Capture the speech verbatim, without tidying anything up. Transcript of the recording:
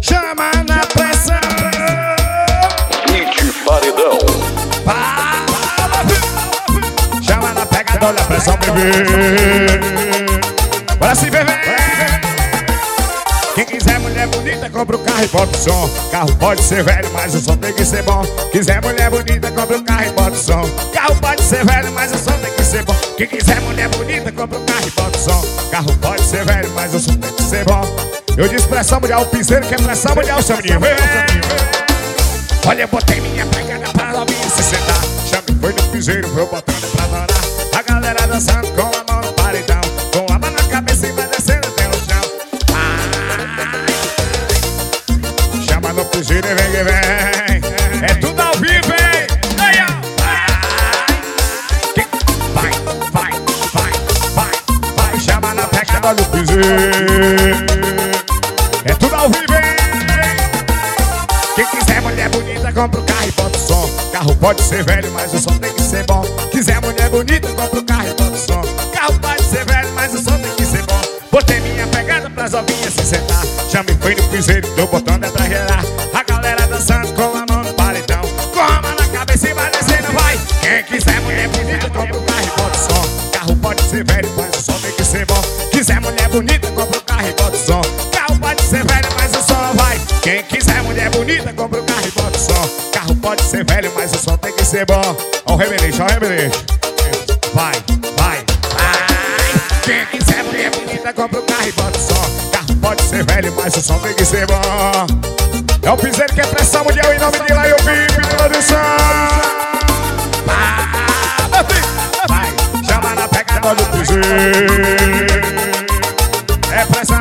chama na pressão. Hit Paredão. Chama na pegada, olha a pressão, bebê. Bora se bebê. Quem quiser mulher bonita, compra o carro e bota o som. Carro pode ser velho, mas o som tem que ser bom. Quiser mulher bonita, compra o carro e bota o som. Carro pode ser velho, mas o som tem que ser bom. Quem quiser mulher bonita, compra o carro e bota o som. Carro pode ser velho, mas o som tem que ser bom. Eu disse pressão mulher, o piseiro que é pressão mulher, o seu menino. Olha, eu botei minha pegada pra novinha se sentar. Chame foi no piseiro, foi botando pra adorar. A galera dançando com a mão no paredão, com a mão na cabeça e vai descendo até o chão. Chama no piseiro e vem que vem. É tudo ao vivo, hein? Aí, ó. Vai, vai, vai, vai, vai. Chama na pegada do piseiro. É tudo ao vivo, hein? Quem quiser mulher bonita, compra o carro e bota o som. Carro pode ser velho, mas o som tem que ser bom. Quiser mulher bonita, compra o carro e bota o som. Carro pode ser velho, mas o som tem que ser bom. Botei minha pegada pras ovinhas se sentar. Chame foi no piseiro, tô botando é pra gerar. A galera dançando com a mão no paredão, com a mão na cabeça e vai descendo, vai. Quem quiser mulher bonita, compra o carro e bota o som. Carro pode ser velho, mas o som tem que ser bom. Quiser mulher bonita, compra o carro e bota o som. Carro pode ser velho, mas o som vai. Quem quiser mulher bonita, compra o carro e bota o som. Carro pode ser velho, mas o som tem que ser bom. Ó o remeleixo, ó o remeleixo. Vai, vai, vai. Quem quiser mulher bonita, compra o carro e bota o som. Carro pode ser velho, mas o som tem que ser bom. É o piseiro que é pressão mundial em nome de lá e eu vi, menina do som. Vai, chama na pegada do piseiro. É pressão.